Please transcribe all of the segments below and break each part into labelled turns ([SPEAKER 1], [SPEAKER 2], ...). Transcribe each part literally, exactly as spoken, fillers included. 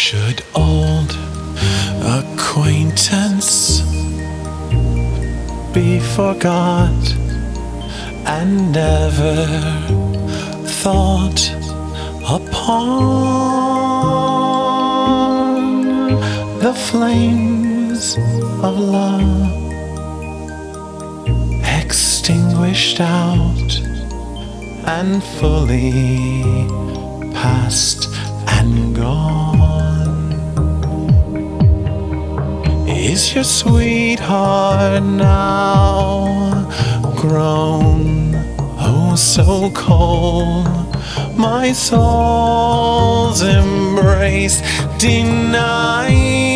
[SPEAKER 1] Should old acquaintance be forgot and never thought upon, the flames of love extinguished out and fully past and gone? Is your sweetheart now grown oh so cold, my soul's embrace deny?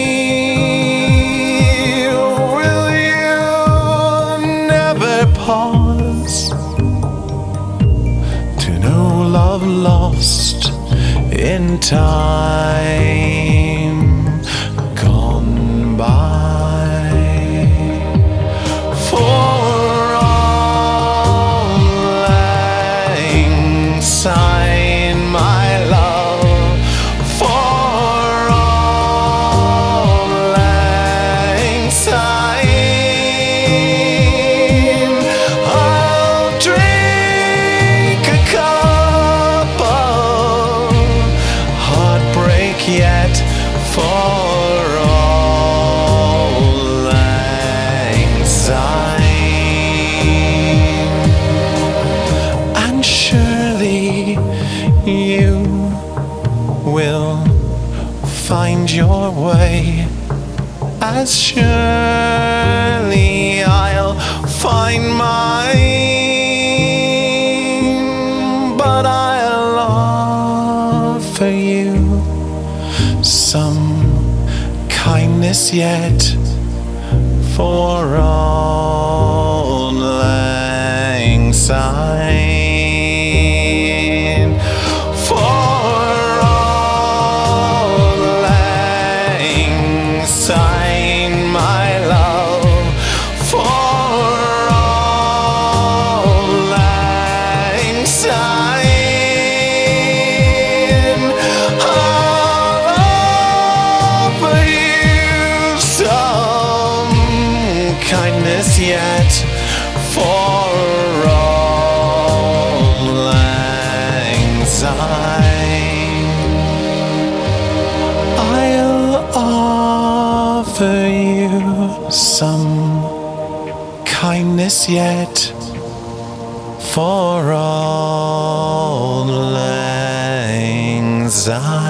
[SPEAKER 1] Will you never pause to know love lost in time gone by? For all lang syne, my love, for all lang syne, I'll drink a cup of heartbreak yet for all lang syne. And surely you will find your way, as surely I'll find mine. But I'll offer you some kindness yet for auld lang syne, for auld lang syne, my love, for auld lang syne, I'll offer you some kindness yet for auld lang syne. I'll offer you some kindness yet for auld lang syne.